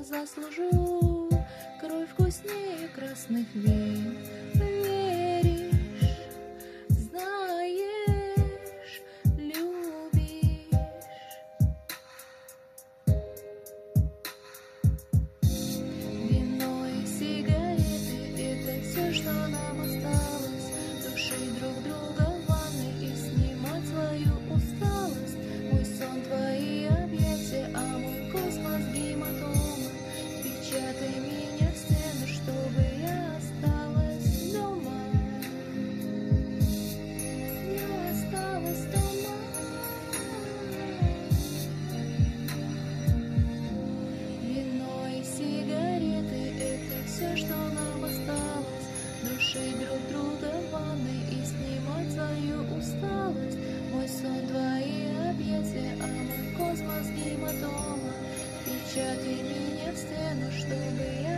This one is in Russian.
заслужу кровь вкуснее красных вин. Веришь, знаешь, любишь. Вино и сигареты — это все, что нам осталось. Душить друг друга в ванной и снимать свою усталость. Мой сон — твои объятия, а мой космос — гематома. Печатай меня в стену, чтобы я осталась дома. Я осталась дома. Вино и сигареты — это все, что нам осталось. Душить друг друга в ванной и снимать свою усталость. Мой сон — твои объятия, а мой космос — гематома. Печатай меня в стену, чтобы я